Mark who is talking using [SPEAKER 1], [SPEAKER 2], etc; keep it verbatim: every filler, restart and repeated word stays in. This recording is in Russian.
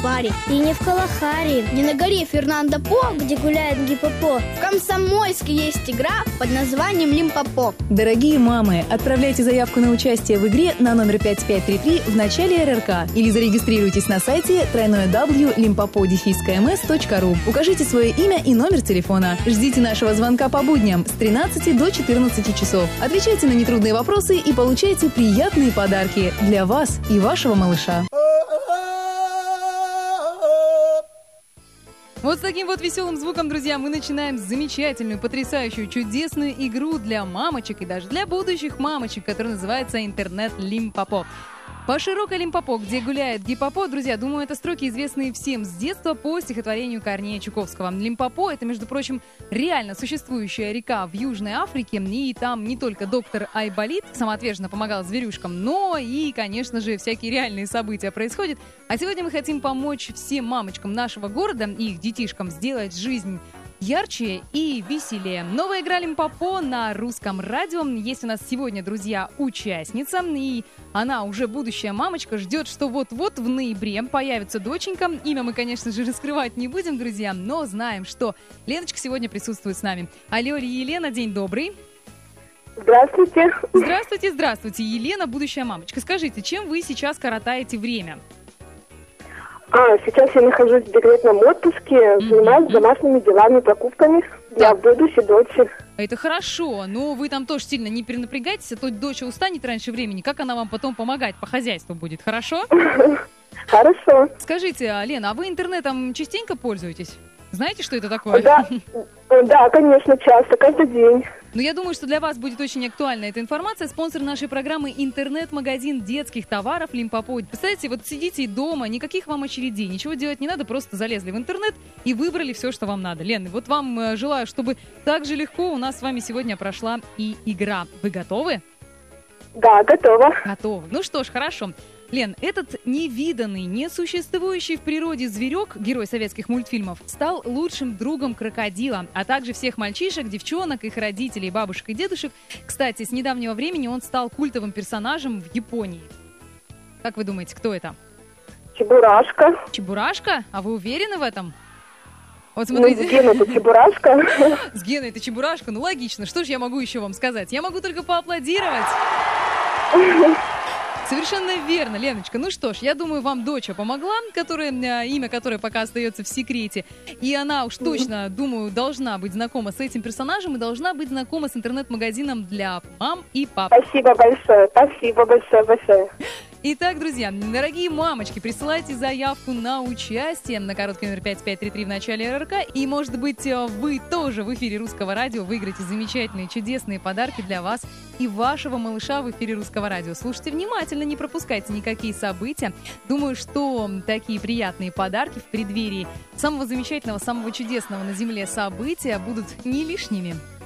[SPEAKER 1] баре, и не в Калахари, не на горе Фернандо По, где гуляет Гиппопо. В Комсомольске есть игра под названием Лимпопо.
[SPEAKER 2] Дорогие мамы, отправляйте заявку на участие в игре на номер пять пять три три в начале эр эр ка или зарегистрируйтесь на сайте дабл ю дабл ю дабл ю точка лимпопо дефис ка эм эс точка ру. Укажите свое имя и номер телефона. Ждите нашего звонка по будням с тринадцати до четырнадцати часов. Отвечайте на нетрудные вопросы и получайте приятные подарки для вас и вашего малыша. Вот с таким вот веселым звуком, друзья, мы начинаем замечательную, потрясающую, чудесную игру для мамочек и даже для будущих мамочек, которая называется «Интернет Лимпопо». По широкой Лимпопо, где гуляет Гиппопо, друзья, думаю, это строки, известные всем с детства по стихотворению Корнея Чуковского. Лимпопо — это, между прочим, реально существующая река в Южной Африке, и там не только доктор Айболит самоотверженно помогал зверюшкам, но и, конечно же, всякие реальные события происходят. А сегодня мы хотим помочь всем мамочкам нашего города и их детишкам сделать жизнь ярче и веселее. Новая игра Лимпопо на русском радио. Есть у нас сегодня, друзья, участница, и она уже будущая мамочка, ждет, что вот-вот в ноябре появится доченька. Имя мы, конечно же, раскрывать не будем, друзья, но знаем, что Леночка сегодня присутствует с нами. Алло, Елена, день добрый.
[SPEAKER 3] Здравствуйте.
[SPEAKER 2] Здравствуйте, здравствуйте. Елена, будущая мамочка. Скажите, чем вы сейчас коротаете время?
[SPEAKER 3] А, сейчас я нахожусь в декретном отпуске, mm-hmm. занимаюсь домашними делами, покупками для так. будущей дочери.
[SPEAKER 2] Это хорошо, но вы там тоже сильно не перенапрягайтесь, а то дочь устанет раньше времени. Как она вам потом помогать по хозяйству будет, хорошо?
[SPEAKER 3] Хорошо.
[SPEAKER 2] Скажите, Лена, а вы интернетом частенько пользуетесь? Знаете, что это такое?
[SPEAKER 3] Да, да, конечно, часто, каждый день.
[SPEAKER 2] Ну, я думаю, что для вас будет очень актуальна эта информация. Спонсор нашей программы — интернет-магазин детских товаров Лимпопо. Представляете, вот сидите дома, никаких вам очередей, ничего делать не надо, просто залезли в интернет и выбрали все, что вам надо. Лен, вот вам э, желаю, чтобы так же легко у нас с вами сегодня прошла и игра. Вы готовы?
[SPEAKER 3] Да, готова.
[SPEAKER 2] Готовы. Ну что ж, хорошо. Лен, этот невиданный, несуществующий в природе зверек, герой советских мультфильмов, стал лучшим другом крокодила, а также всех мальчишек, девчонок, их родителей, бабушек и дедушек. Кстати, с недавнего времени он стал культовым персонажем в Японии. Как вы думаете, кто это?
[SPEAKER 3] Чебурашка.
[SPEAKER 2] Чебурашка? А вы уверены в этом? Вот
[SPEAKER 3] смотрите. Ну, с Геной это Чебурашка.
[SPEAKER 2] С Геной это Чебурашка? Ну, логично. Что же я могу еще вам сказать? Я могу только поаплодировать. Совершенно верно, Леночка. Ну что ж, я думаю, вам доча помогла, которая, имя которой пока остается в секрете. И она уж точно, думаю, должна быть знакома с этим персонажем и должна быть знакома с интернет-магазином для мам и пап.
[SPEAKER 3] Спасибо большое, спасибо большое, большое.
[SPEAKER 2] Итак, друзья, дорогие мамочки, присылайте заявку на участие на короткий номер пять пять три три в начале эр эр ка. И, может быть, вы тоже в эфире Русского радио выиграете замечательные, чудесные подарки для вас и вашего малыша в эфире Русского радио. Слушайте внимательно, не пропускайте никакие события. Думаю, что такие приятные подарки в преддверии самого замечательного, самого чудесного на Земле события будут не лишними.